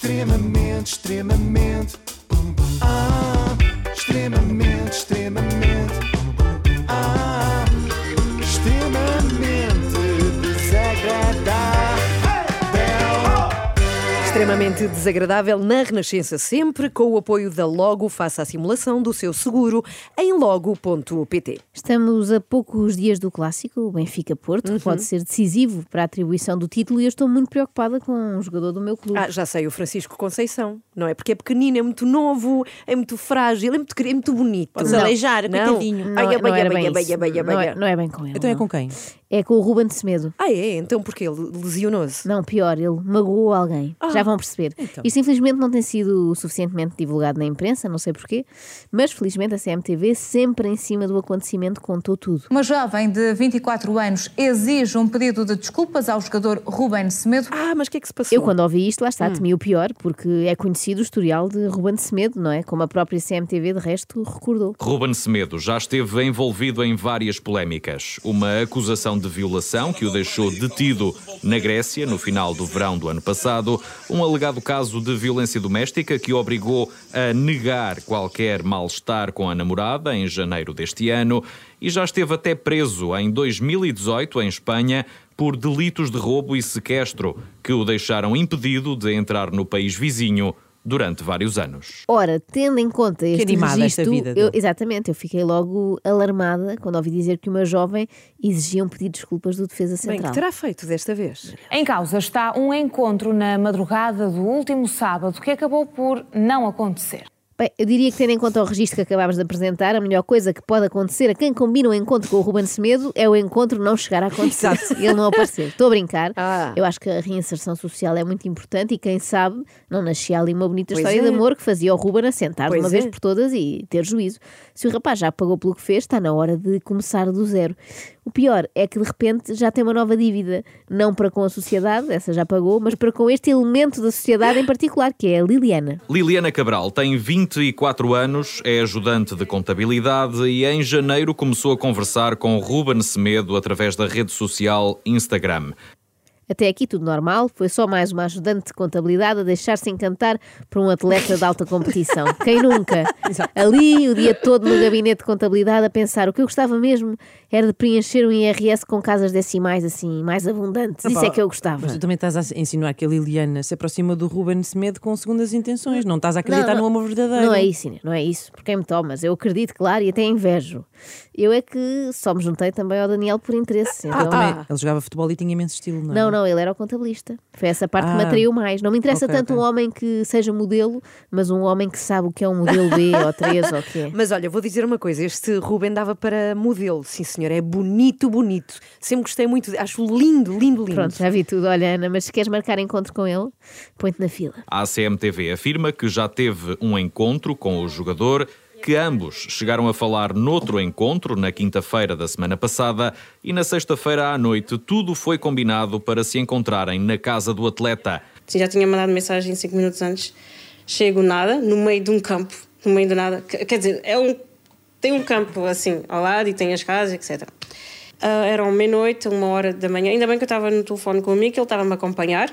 Extremamente, extremamente. Extremamente, extremamente. Extremamente desagradável. Extremamente desagradável na Renascença, sempre com o apoio da Logo. Faça a simulação do seu seguro em logo.pt. Estamos a poucos dias do clássico, o Benfica-Porto, que pode ser decisivo para a atribuição do título, e eu estou muito preocupada com um jogador do meu clube. Já sei, o Francisco Conceição, não é? Porque é pequenino, é muito novo, é muito frágil, é muito bonito. Pode-se aleijar, coitadinho. Não é bem com ele. Então é com quem? É com o Ruben Semedo. Então porquê? Lesionou-se? Não, pior, ele magoou alguém. Já vão perceber. Então. Isto infelizmente não tem sido suficientemente divulgado na imprensa, não sei porquê, mas felizmente a CMTV, sempre em cima do acontecimento, contou tudo. Uma jovem de 24 anos exige um pedido de desculpas ao jogador Ruben Semedo. Mas o que é que se passou? Eu, quando ouvi isto, lá está, temi o pior, porque é conhecido o historial de Ruben Semedo, não é? Como a própria CMTV, de resto, recordou. Ruben Semedo já esteve envolvido em várias polémicas. Uma acusação de violação que o deixou detido na Grécia no final do verão do ano passado. Um alegado caso de violência doméstica que o obrigou a negar qualquer mal-estar com a namorada em janeiro deste ano. E já esteve até preso em 2018 em Espanha por delitos de roubo e sequestro que o deixaram impedido de entrar no país vizinho durante vários anos. Ora, tendo em conta este animada registro, esta vida dele. exatamente, eu fiquei logo alarmada quando ouvi dizer que uma jovem exigia um pedido de desculpas do Defesa Bem, Central. que terá feito desta vez? Em causa está um encontro na madrugada do último sábado que acabou por não acontecer. Bem, eu diria que, tendo em conta o registro que acabámos de apresentar, a melhor coisa que pode acontecer a quem combina um encontro com o Ruben Semedo é o encontro não chegar a acontecer. Ele não aparecer. Estou a brincar. Eu acho que a reinserção social é muito importante e, quem sabe, não nascia ali uma bonita história de amor que fazia o Ruben assentar de uma vez por todas e ter juízo. Se o rapaz já pagou pelo que fez, está na hora de começar do zero. O pior é que, de repente, já tem uma nova dívida. Não para com a sociedade, essa já pagou, mas para com este elemento da sociedade em particular, que é a Liliana. Liliana Cabral tem 24 anos, é ajudante de contabilidade e em janeiro começou a conversar com Ruben Semedo através da rede social Instagram. Até aqui tudo normal, foi só mais uma ajudante de contabilidade a deixar-se encantar por um atleta de alta competição. Quem nunca? Ali, o dia todo no gabinete de contabilidade, a pensar, o que eu gostava mesmo era de preencher um IRS com casas decimais assim, mais abundantes. Isso é que eu gostava. Mas tu também estás a insinuar que a Liliana se aproxima do Ruben Semedo com segundas intenções. Não estás a acreditar no amor verdadeiro. Não é isso, Inês, não é isso. Por quem me tomas? Eu acredito, claro, e até invejo. Eu é que só me juntei também ao Daniel por interesse. Então... Também, ele jogava futebol e tinha imenso estilo, não é? Não, ele era o contabilista. Foi essa parte que me atraiu mais. Não me interessa tanto um homem que seja modelo, mas um homem que sabe o que é um modelo B ou 3 ou o que é. Mas olha, vou dizer uma coisa, este Ruben dava para modelo, sim senhor, é bonito. Sempre gostei muito, acho lindo. Pronto, já vi tudo. Olha, Ana, mas se queres marcar encontro com ele, põe-te na fila. A CMTV afirma que já teve um encontro com o jogador, que ambos chegaram a falar noutro encontro na quinta-feira da semana passada e na sexta-feira à noite tudo foi combinado para se encontrarem na casa do atleta. Já tinha mandado mensagem 5 minutos antes, chego nada, no meio de um campo, no meio do nada, quer dizer, tem um campo assim ao lado e tem as casas, etc. Eram meia-noite, 1h da manhã, ainda bem que eu estava no telefone comigo, que ele estava-me a acompanhar.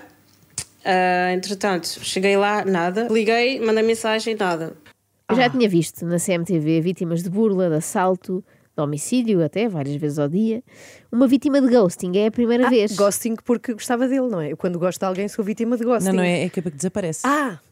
Entretanto, cheguei lá, nada, liguei, mandei mensagem, nada. Eu já tinha visto na CMTV vítimas de burla, de assalto, de homicídio até, várias vezes ao dia. Uma vítima de ghosting é a primeira vez. Ghosting porque gostava dele, não é? Eu, quando gosto de alguém, sou vítima de ghosting. Não é aquele que desaparece.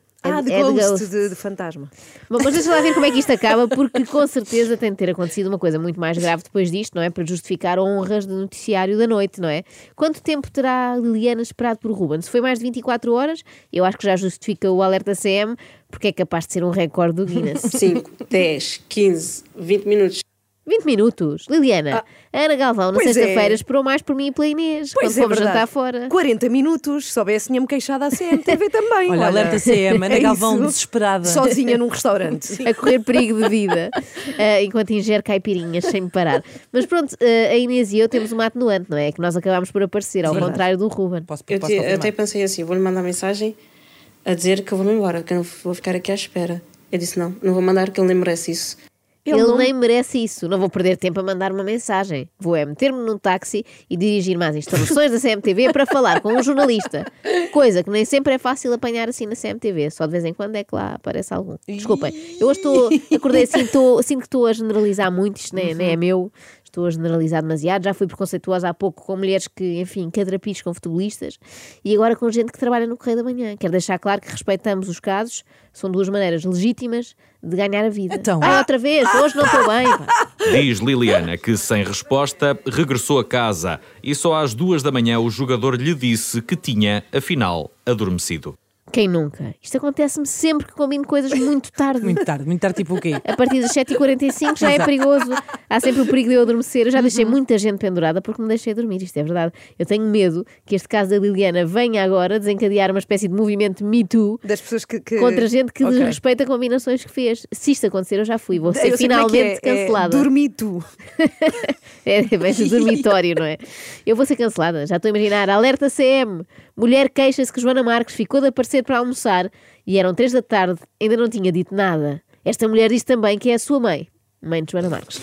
De fantasma. Bom, mas deixa lá ver como é que isto acaba, porque com certeza tem de ter acontecido uma coisa muito mais grave depois disto, não é? Para justificar honras do noticiário da noite, não é? Quanto tempo terá Liliana esperado por Ruben? Se foi mais de 24 horas, eu acho que já justifica o alerta CM, porque é capaz de ser um recorde do Guinness. 5, 10, 15, 20 minutos. 20 minutos. Liliana, a Ana Galvão na sexta-feira esperou mais por mim e pela Inês. Pois quando fomos jantar fora. 40 minutos, se soubesse, tinha-me queixado à CMTV também. Olha, alerta CM, Ana Galvão desesperada. Sozinha num restaurante. A correr perigo de vida, enquanto ingere caipirinhas sem me parar. Mas pronto, a Inês e eu temos uma atenuante, não é? Que nós acabámos por aparecer, ao contrário do Ruben. Eu até pensei assim, vou-lhe mandar mensagem a dizer que eu vou-me embora, que eu não vou ficar aqui à espera. Eu disse, não vou mandar, que ele nem merece isso. Ele nem merece isso. Não vou perder tempo a mandar uma mensagem. Vou meter-me num táxi e dirigir-me às instalações da CMTV para falar com um jornalista. Coisa que nem sempre é fácil apanhar assim na CMTV. Só de vez em quando é que lá aparece algum. Desculpem, eu hoje acordei assim, sinto que estou a generalizar muito. Isto nem é meu. Estou a generalizar demasiado. Já fui preconceituosa há pouco com mulheres que, enfim, cadrapichos com futebolistas e agora com gente que trabalha no Correio da Manhã. Quero deixar claro que respeitamos os casos. São duas maneiras legítimas de ganhar a vida. Então... outra vez, hoje não estou bem. Diz Liliana que, sem resposta, regressou a casa e só às 2 da manhã o jogador lhe disse que tinha, afinal, adormecido. Quem nunca? Isto acontece-me sempre que combino coisas muito tarde. Muito tarde, tipo o quê? A partir das 7h45 já é perigoso. Há sempre o perigo de eu adormecer. Eu já deixei muita gente pendurada porque me deixei dormir. Isto é verdade. Eu tenho medo que este caso da Liliana venha agora desencadear uma espécie de movimento Me Too das pessoas que... contra gente que desrespeita combinações que fez. Se isto acontecer, eu já fui. Vou ser finalmente cancelada. Dormi tu. É do dormitório, não é? Eu vou ser cancelada. Já estou a imaginar. Alerta CM. Mulher queixa-se que Joana Marques ficou de aparecer para almoçar e eram 3 da tarde, ainda não tinha dito nada. Esta mulher disse também que é a sua mãe de Joana Marques.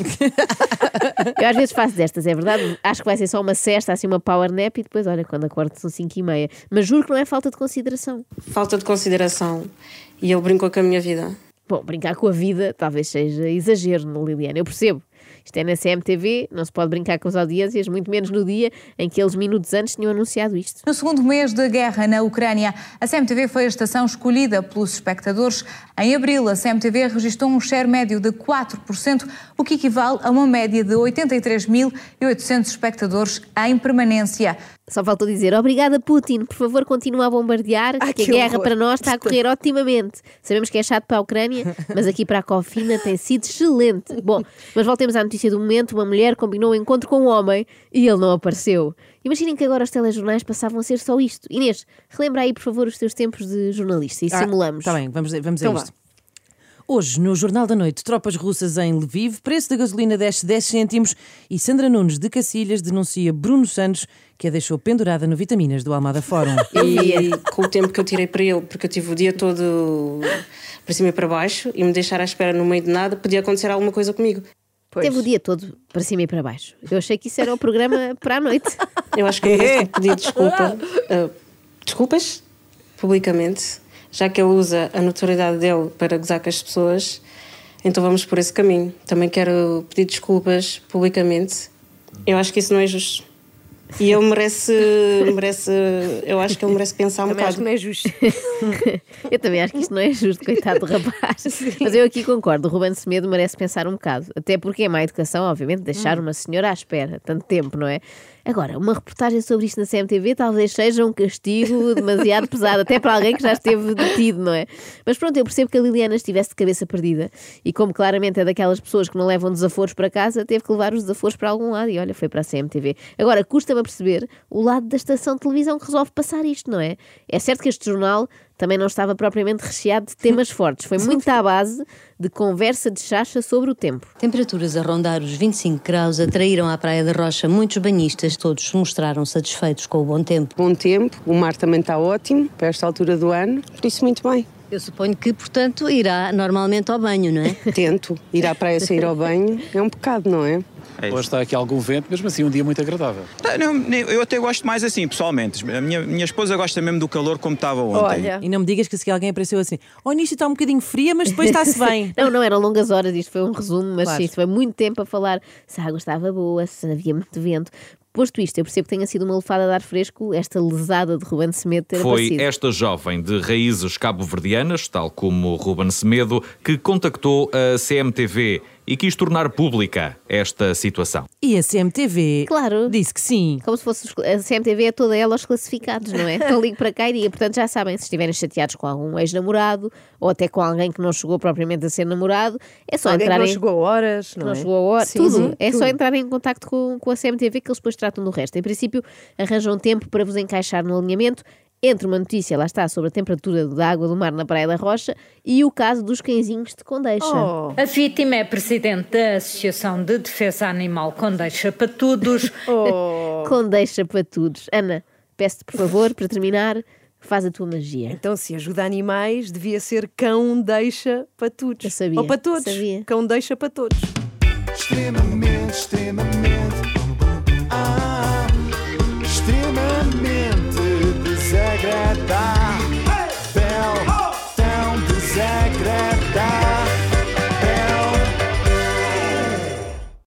Eu às vezes faço destas, é verdade. Acho que vai ser só uma cesta, assim uma power nap e depois, olha, quando acordo são 5h30. Mas juro que não é falta de consideração. Falta de consideração. E ele brincou com a minha vida. Bom, brincar com a vida talvez seja exagero, no Liliana. Eu percebo. Isto é na CMTV, não se pode brincar com as audiências, muito menos no dia em que eles minutos antes tinham anunciado isto. No segundo mês de guerra na Ucrânia, a CMTV foi a estação escolhida pelos espectadores. Em abril, a CMTV registrou um share médio de 4%, o que equivale a uma média de 83.800 espectadores em permanência. Só faltou dizer, obrigada Putin, por favor continua a bombardear, que a guerra para nós está a correr otimamente. Sabemos que é chato para a Ucrânia, mas aqui para a Cofina tem sido excelente. Bom, mas voltemos à notícia do momento. Uma mulher combinou um encontro com um homem e ele não apareceu. Imaginem que agora os telejornais passavam a ser só isto. Inês, relembra aí por favor os teus tempos de jornalista e simulamos. Está bem, vamos a isto. Hoje, no Jornal da Noite, tropas russas em Lviv, preço da gasolina desce 10 cêntimos e Sandra Nunes de Cacilhas denuncia Bruno Santos, que a deixou pendurada no Vitaminas do Almada Fórum. E com o tempo que eu tirei para ele, porque eu tive o dia todo para cima e para baixo e me deixar à espera no meio de nada, podia acontecer alguma coisa comigo. Teve o dia todo para cima e para baixo. Eu achei que isso era o programa para a noite. Eu acho que eu posso pedir desculpa. Desculpas, publicamente. Já que ele usa a notoriedade dele para gozar com as pessoas, então vamos por esse caminho. Também quero pedir desculpas publicamente. Eu acho que isso não é justo. E ele merece eu acho que ele merece pensar um bocado. Acho que não é justo. Eu também acho que isto não é justo, coitado do rapaz. Mas eu aqui concordo, o Ruben Semedo merece pensar um bocado. Até porque é má educação, obviamente, deixar uma senhora à espera tanto tempo, não é? Agora, uma reportagem sobre isto na CMTV talvez seja um castigo demasiado pesado, até para alguém que já esteve detido, não é? Mas pronto, eu percebo que a Liliana estivesse de cabeça perdida e como claramente é daquelas pessoas que não levam desaforos para casa, teve que levar os desaforos para algum lado e olha, foi para a CMTV. Agora, custa-me a perceber o lado da estação de televisão que resolve passar isto, não é? É certo que este jornal também não estava propriamente recheado de temas fortes. Foi muito à base de conversa de chacha sobre o tempo. Temperaturas a rondar os 25 graus atraíram à Praia da Rocha muitos banhistas. Todos mostraram satisfeitos com o bom tempo. Bom tempo, o mar também está ótimo para esta altura do ano, por isso muito bem. Eu suponho que, portanto, irá normalmente ao banho, não é? Tento. Ir à praia sem ir ao banho é um pecado, não é? Hoje está aqui algum vento, mesmo assim um dia muito agradável. Não, eu até gosto mais assim, pessoalmente. A minha esposa gosta mesmo do calor como estava ontem. Olha. E não me digas que se alguém apareceu assim, o início está um bocadinho fria, mas depois está-se bem. Não eram longas horas, isto foi um resumo, mas claro. Sim, isto foi muito tempo a falar se a água estava boa, se havia muito vento. Posto isto, eu percebo que tenha sido uma lefada de ar fresco esta lesada de Ruben Semedo ter aparecido. Foi esta jovem de raízes cabo-verdianas, tal como Ruben Semedo, que contactou a CMTV e quis tornar pública esta situação. E a CMTV claro, disse que sim. Como se fosse a CMTV é toda ela aos classificados, não é? Então ligo para cá e diga. Portanto, já sabem, se estiverem chateados com algum ex-namorado ou até com alguém que não chegou propriamente a ser namorado, é só entrar não chegou a horas, não é? Não chegou a horas, sim, tudo. Sim, é tudo. Só entrar em contacto com a CMTV que eles depois tratam do resto. Em princípio, arranjam tempo para vos encaixar no alinhamento entre uma notícia, lá está, sobre a temperatura da água do mar na Praia da Rocha e o caso dos cãezinhos de Condeixa. A vítima é presidente da Associação de Defesa Animal Condeixa para Todos. Condeixa para Todos. Ana, peço-te, por favor, para terminar, faz a tua magia. Então, se ajuda animais, devia ser cão deixa para todos. Eu sabia. Ou para todos. Sabia. Cão deixa para todos. Extremamente, extremamente. Extremamente desagradável.